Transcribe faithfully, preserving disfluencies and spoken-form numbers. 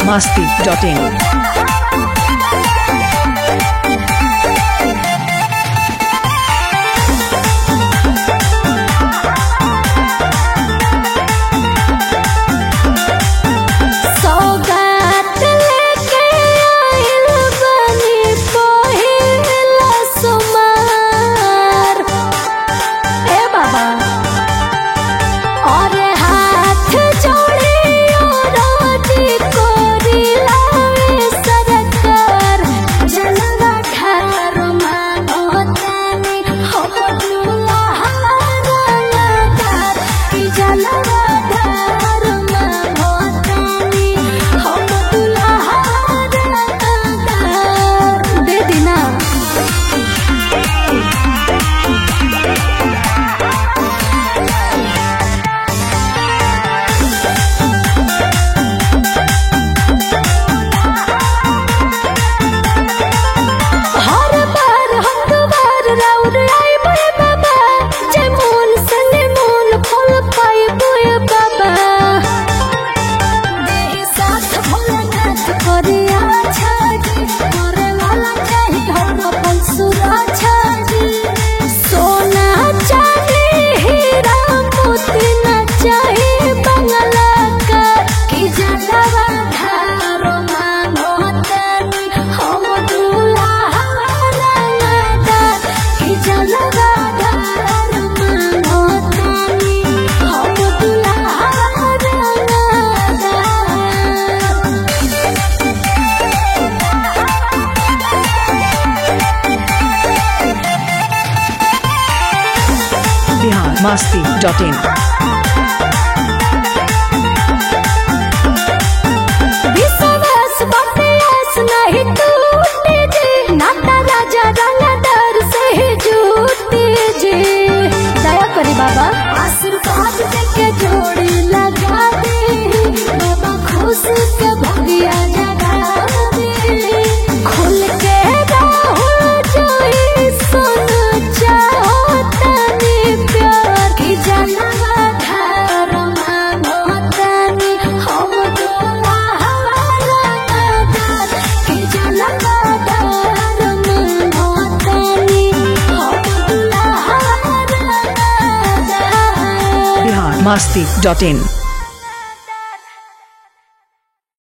masti dot in. masti dot in. विश्वास बफियास नहीं टूटे जे नाता राजा रंगदार से ही झूठे जे दया करी बाबा आशीर्वाद देके जोड़ी लगा दे बाबा खुश के भगिया जगा दे खुल के राहुल जोई सुन चाहो तनी प्यार की जनवा धार मांगो तनी हम दुआ हवाला दार की जनवा धार मांगो तनी हम दुआ हवाला दार masti dot in.